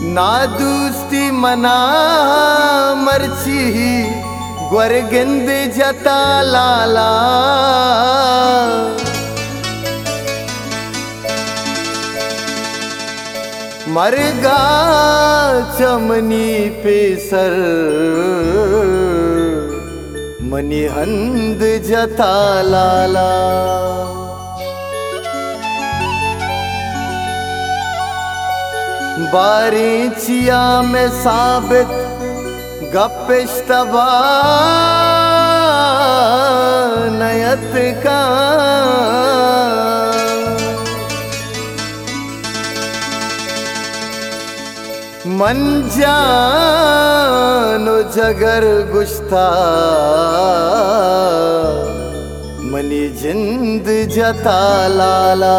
ना दोस्ती मना मर्ची ग्वरगिंद जता लाला मरगा चमनी पेसर मनी हंद जता लाला बारीचिया में साबित गप्पिश्तबा नयत का मन जानो जगर गुश्ता मनी जिंद जता लाला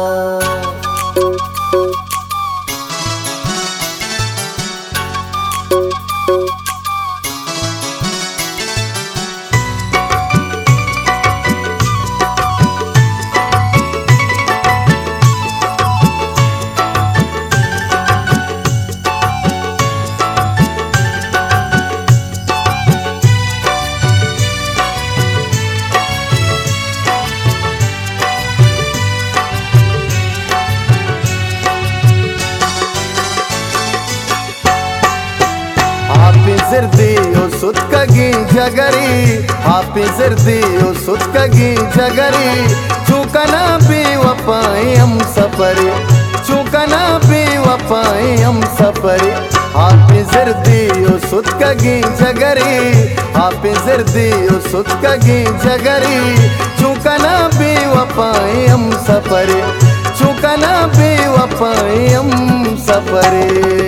हाफिज़र्दी ओ सुतकगी जगरी हाफिज़र्दी ओ सुतकगी जगरी चूकना भी वपाई हम सफरी चूकना भी वपाई हम सफरी हाफिज़र्दी ओ सुतकगी जगरी हाफिज़र्दी ओ सुतकगी जगरी चूकना भी वपाई हम सफरी चूकना भी वपाई हम सफरी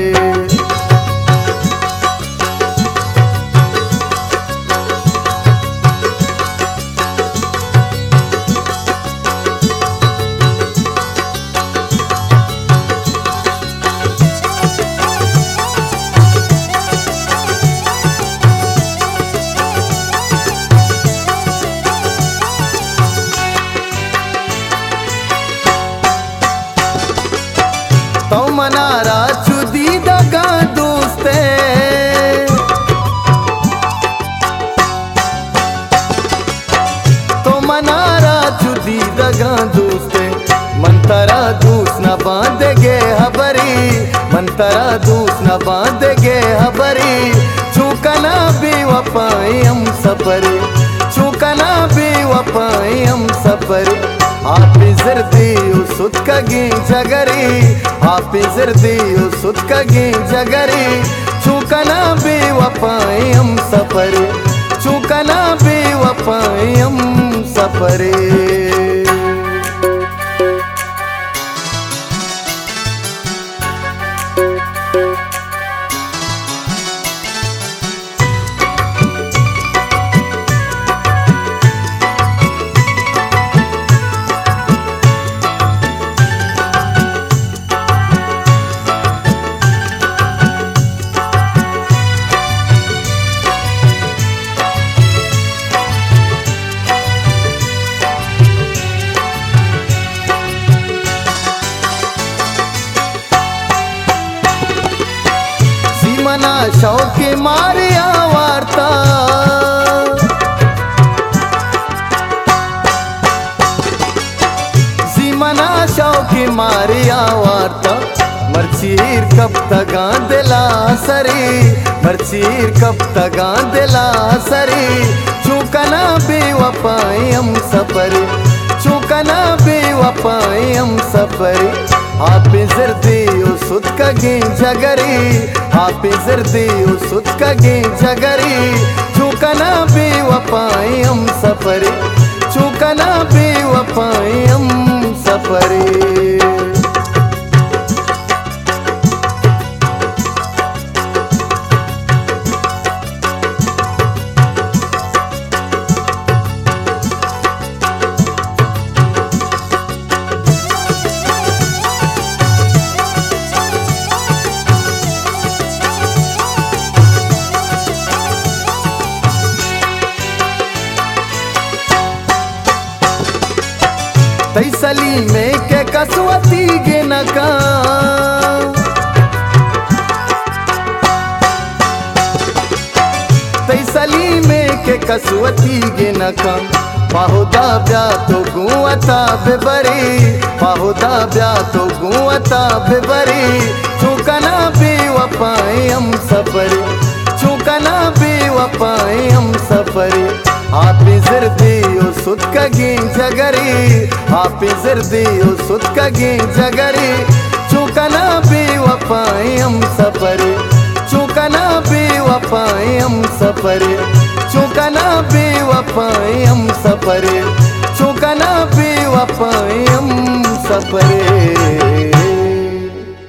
तो मनारा चुदी दगा दोस्ते तो मनारा चुदी दगा दोस्ते मंतरा दूस न बांधगे हबरी मंतरा दूस न बांधगे हबरी चूकना भी वपाई हम सफरी चूकना भी वपाई हम सफरी हाफिज़र्दी ओ सुतकगी जगरी हाफिज़र्दी ओ सुतकगी जगरी चूकना भी वपाई हम सफरी चूकना भी वपाई हम सफरी मना शौकी मारिया वार्ता मना शौकी मारिया वार्ता मर्चीर कब तगा दिला सरी मर्चीर कब तगा दिला सरी चूकना भी वपाई हम सफरी चूकना भी वपाई हम सफरी हाफिज़र्दी ओ सुतकगी जगरी हाफिज़र्दी ओ सुतकगी जगरी चूकना भी वपाई हम सफरी चूकना भी वपाई हम सफरी तैसली में के कसवती गे नका के कसवती गिनका पाहुदा ब्या तो गुआता बेबरी पाहुदा ब्या तो गुआता बेबरी चुकना बेवफाई हम सफरी चुकना बेवफाई हम सफरी आपी जिरदियो सुत कगी जगरी आपी जिरदियो सुत कगी जगरी चुकना बेवफाई हम सफरी चुकना बेवफाई हम सफरी चुकना बेवफाई हम सफरे चुकना बेवफाई हम सफरे।